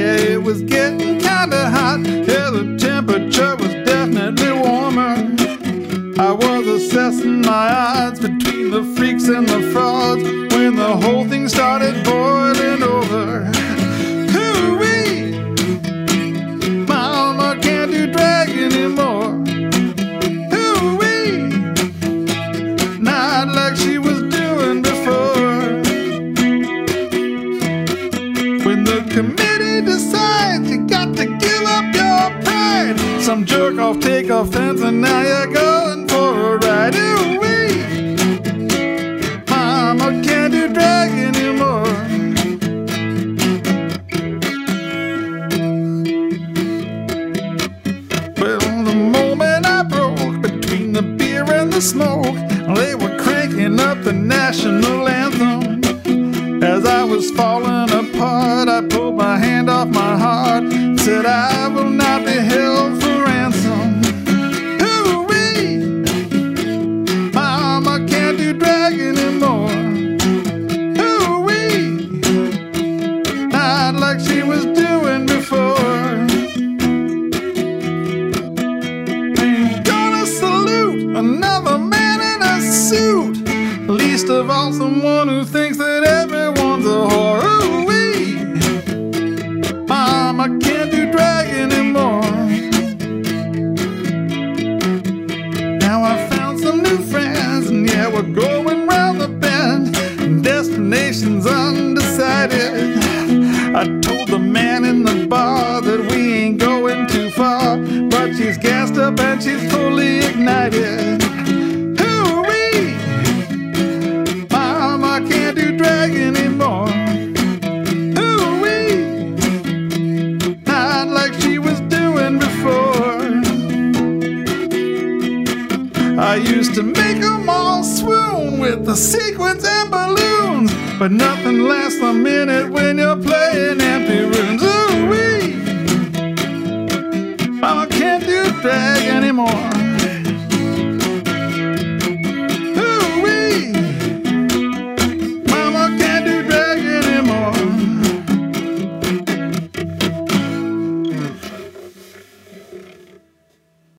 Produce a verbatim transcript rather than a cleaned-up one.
Yeah, it was getting kinda hot. Yeah, the temperature was definitely warmer. I was assessing my odds between the freaks and the frauds when the whole thing started boiling over. Hoo-wee! Mama can't do drag anymore. Hoo-wee! Not like she was doing before. When the committee decides you got to give up your pride, some jerk off take offense and now you're going for a ride. Ooh-wee! Mama can't do drag anymore. Well, the moment I broke between the beer and the smoke, they were cranking up the national anthem. As I was falling apart, I pulled my hand off my heart, said I will not be held for ransom. Hoo-wee! Mama can't do drag anymore. Hoo-wee! Not like she was doing before. Ain't gonna salute another man in a suit, least of all someone who thinks that everyone's a whore. Ooh-wee! Mama can't do drag anymore. Now I found some new friends, and yeah, we're going round the bend. Destination's undecided. I told the man in the bar that we ain't going too far, but she's gassed up and she's fully ignited. Hoo-wee! Mama can't do drag anymore. Hoo-wee! Not like she was doing before. I used to make them all swoon with the sequins and balloons, but nothing lasts a minute when you're playing empty